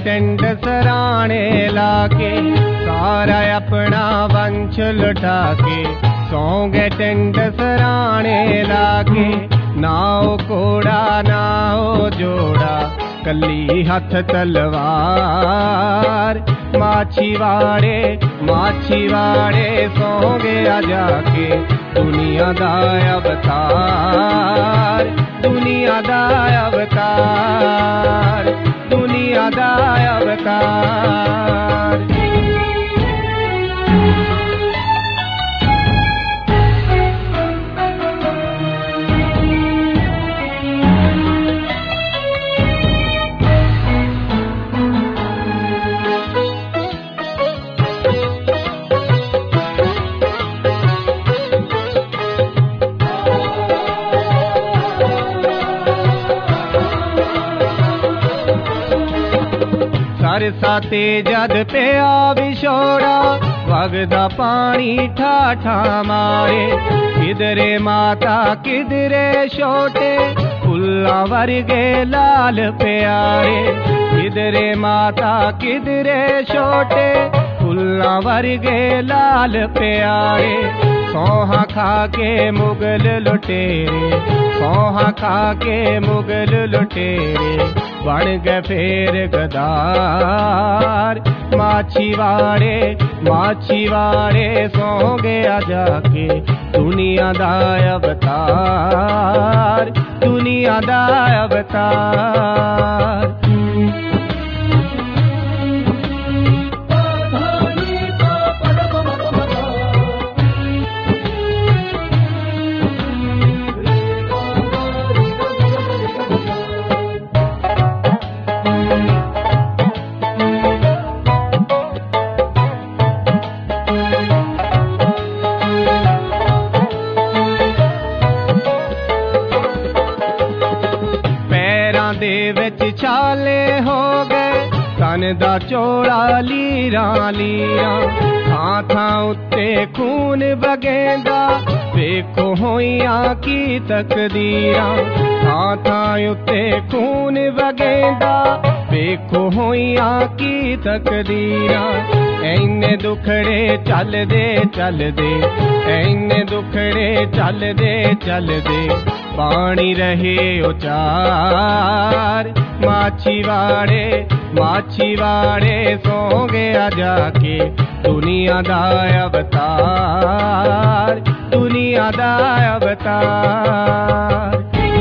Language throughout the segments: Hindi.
टेंड सराणे लाके, सारा अपना वंश लुटा के सौ गए टेंड सराणे लाके। ना ओ कोड़ा ना ओ जोड़ा, कली हथ तलवार। माछीवाड़े सौ गया जाके, दुनिया दा अवतार, दुनिया दा अवतार, दुनिया दा अवतार। सरसाते जद पिया विछोड़ा, वगदा पानी ठाठा मारे। किधरे माता किधरे छोटे, फुल्ला वर्गे लाल प्यारे। किधरे माता किधरे छोटे, फुल्ला वर्गे लाल प्यारे। सोहा खा के मुगल लुटेरे, सोहा खा के मुगल लुटेरे, बन गए फेर गदार। माछीवाड़े सो गया जाके, दुनिया दा अवतार, दुनिया दा अवतार। छाले हो गए तन दा चोड़ा, लीरा लीरा थां थां उत्ते खून बगेंदा। देखो होइया की तकदीरा, थां थां उत्ते खून बगेंदा। देखो होइया की तकदीरा, इन्ने दुखड़े चलदे चलदे, इन्ने दुखड़े चलदे चलदे, पानी रहे उचार। माछीवाड़े सो गया जाके, दुनिया दा अवतार, दुनिया दा अवतार।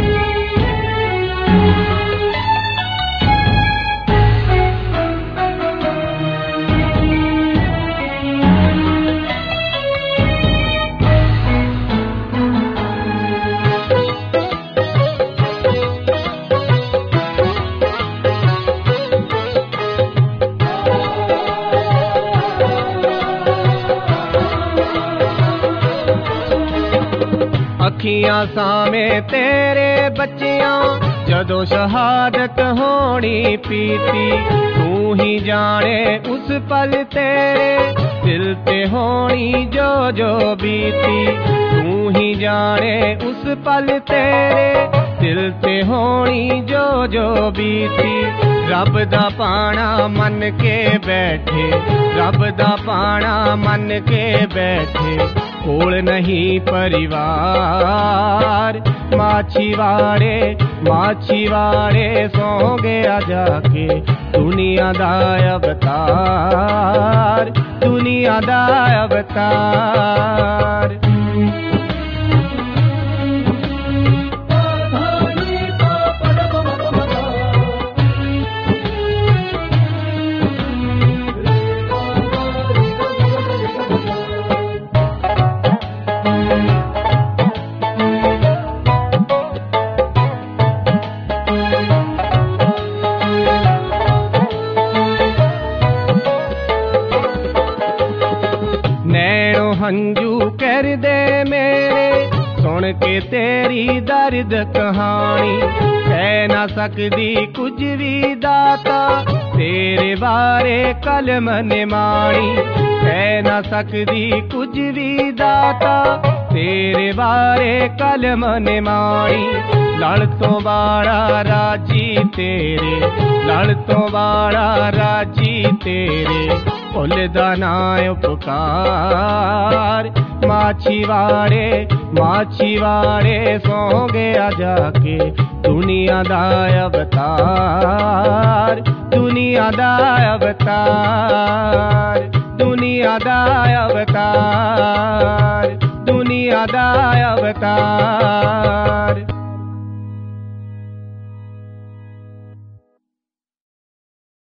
अखियां सामे तेरे बच्चियां, जदों शहादत होनी पीती। तू ही जाने उस पल तेरे दिल पे होनी जो जो बीती। तू ही जाने उस पल तेरे दिल पे होनी जो जो बीती। रब दा पाना मन के बैठे, रब दा पाना मन के बैठे, कोल नहीं परिवार। माछीवाड़े सो गया जाके, दुनिया दा अवतार, दुनिया दा अवतार। हंजू कर दे मेरे, सुन के तेरी दर्द कहानी। कह ना सकदी कुछ भी दाता, तेरे बारे कलम ने माणी। कह ना सकदी कुछ भी दाता, तेरे बारे कलम ने माणी। ਲੜ ਤੋਂ ਵਾਲਾ ਰਾਜੀ ਤੇਰੇ, ਲੜ ਤੋਂ ਵਾਲਾ ਰਾਜੀ ਤੇਰੇ, ਭੁੱਲਦਾ ਨਾ ਉਪਕਾਰ। ਮਾਛੀਵਾੜੇ ਸੌ ਗਿਆ ਜਾ ਕੇ ਦੁਨੀਆ ਦਾ ਅਵਤਾਰ, ਦੁਨੀਆ ਦਾ ਅਵਤਾਰ, ਦੁਨੀਆ ਦਾ ਅਵਤਾਰ, ਦੁਨੀਆ ਦਾ ਅਵਤਾਰ।